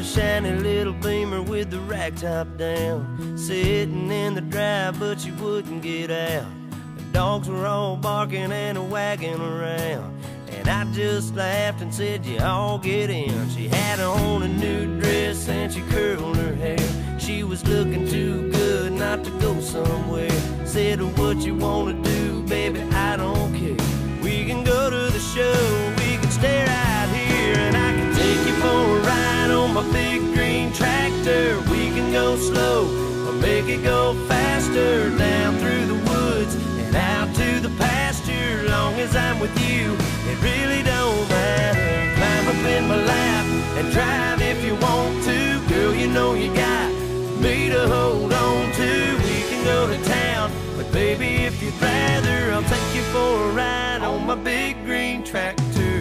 a shiny little Beamer with the rack top down, sitting in the drive, but she wouldn't get out. The dogs were all barking and wagging around, and I just laughed and said, you all get in. She had on a new dress and she curled her hair. She was looking too good not to go somewhere. Said, what you wanna do, baby, I don't care. We can go to the show, we can stay right here, and I can take you for a ride on my big green tractor. We can go slow or make it go faster, down through the woods and out to the pasture. Long as I'm with you, it really don't matter. Climb up in my lap and drive if you want to. Girl, you know you got me to hold on to. We can go to town, but baby, if you'd rather, I'll take you for a ride on my big green tractor.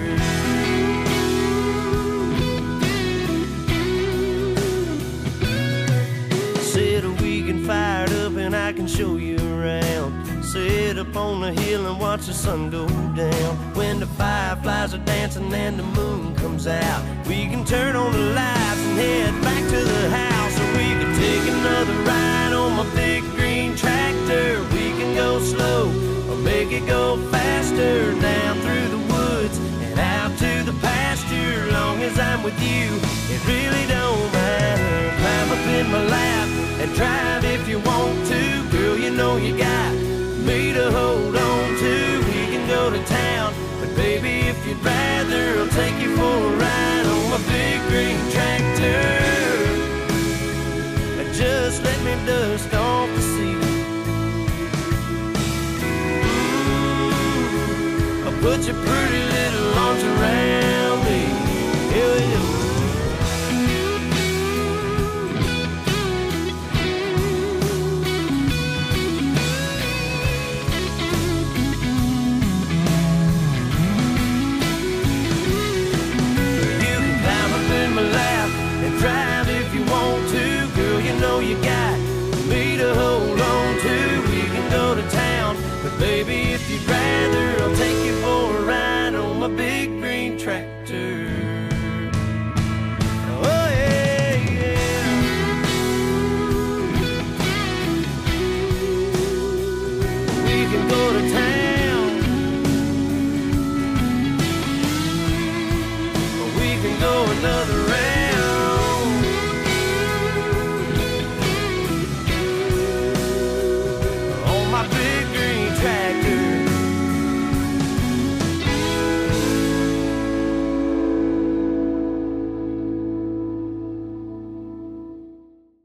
Said we can fire it up and I can show you around. Sit up on the hill and watch the sun go down. When the fireflies are dancing and the moon comes out, we can turn on the lights and head back to the house. Or we can take another ride on my big green tractor. We can go slow or make it go faster, down through the woods and out to the pasture. Long as I'm with you, it really don't matter. Climb up in my lap and drive if you want to. Girl, you know you got me to hold on to. We can go to town, but baby, if you'd rather, I'll take you for a ride on my big green tractor. Just let me dust off the seat. I'll put your pretty